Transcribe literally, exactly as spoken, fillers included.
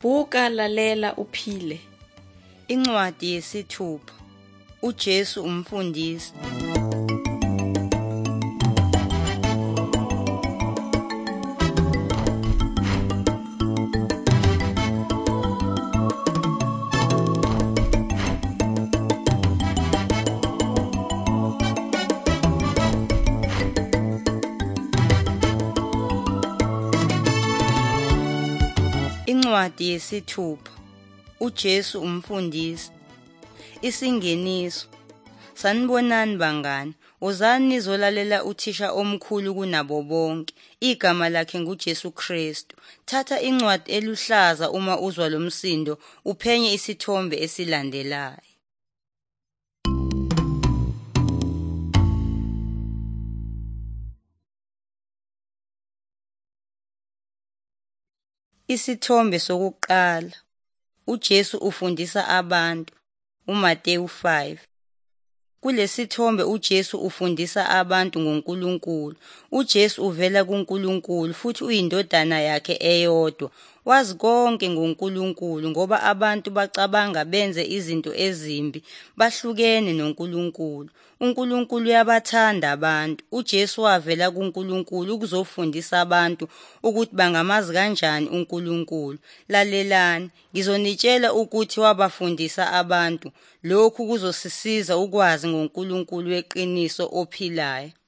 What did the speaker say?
Buka lalela uphile. Incwadi yesithupha. uJesu umfundisi. Incwadi yesithupha. uJesu umfundisi. Isingeniso. Sanibonani bangani, wozani nizolalela uthisha omkhulu kunabo bonke. Igama lakhe nguJesu Kristu. Thatha incwadi eluhlaza uma uzwa lo msindo, uphenye isithombe esilandelayo. Isithombe sokuqala. uJesu ufundisa abantu. uMateyu five. Kulesithombe uJesu ufundisa abantu ngoNkulunkulu. uJesu uvela kuNkulunkulu futhi uyindodana yakhe eyodwa. Wazi konke ngoNkulunkulu ngoba abantu bacabanga benze izinto ezimbi, bahlukene noNkulunkulu. uNkulunkulu uyabathanda abantu. uJesu wavela kuNkulunkulu ukuzofundisa abantu ukuthi bangamazi kanjani uNkulunkulu. Lalelani, ngizonitshela ukuthi wabafundisa abantu. Lokhu kuzosisiza ukwazi ngoNkulunkulu weqiniso ophilayo.